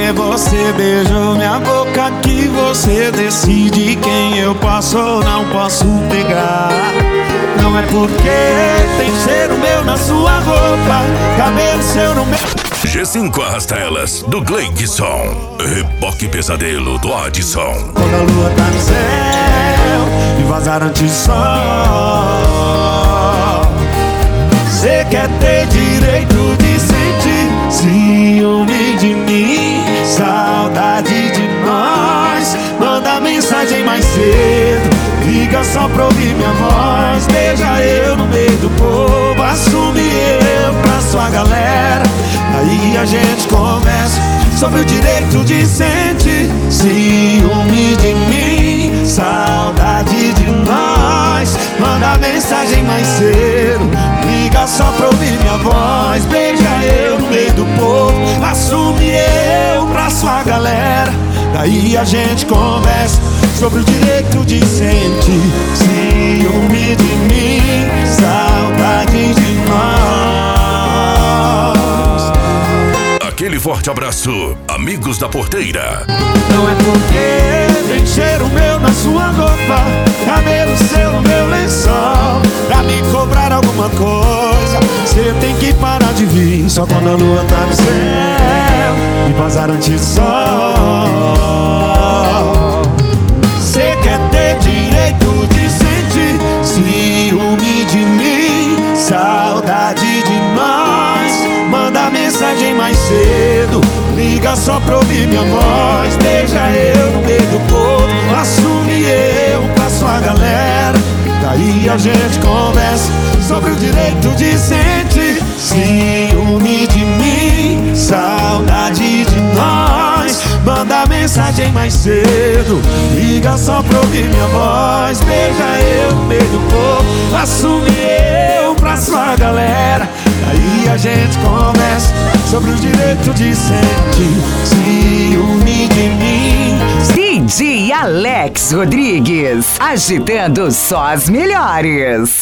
porque você beijou minha boca que você decide quem eu posso ou não posso pegar. Não é porque tem cheiro meu na sua roupa, cabelo seu no meu. G5 Arrasta-Elas, do Gleidson. Reboque Pesadelo, do Adson. Quando a lua tá no céu e vazar antes do sol, cê quer ter direito de sentir ciúme de mim, saudade de nós. Manda mensagem mais cedo, liga só pra ouvir minha voz. Beija eu no meio do povo, assume eu pra sua galera. Aí a gente conversa sobre o direito de sentir ciúme de mim, saudade de nós. Manda mensagem mais cedo, liga só pra ouvir minha voz. Beija eu no meio do povo, assume eu pra sua galera. Daí a gente conversa sobre o direito de sentir ciúme de mim, saudade de nós. Aquele forte abraço, amigos da porteira. Não é porque tem cheiro meu na sua roupa, cabelo seu no meu lençol, pra me cobrar alguma coisa, cê tem que parar de vir só quando a lua tá no céu e vazar antes do sol. Cê quer ter direito de sentir ciúme de mim, saudade de nós. Manda mensagem mais cedo, liga só pra ouvir minha voz. Beija eu no meio do povo, assume eu pra sua galera. Daí a gente conversa sobre o direito de sentir ciúme de mim, saudade de nós. Manda mensagem mais cedo, liga só pra ouvir minha voz. Beija eu no meio do povo, assume eu pra sua galera. Aí a gente conversa sobre o direito de sentir ciúme de mim. DJ Alex Rodrigues, agitando só as melhores.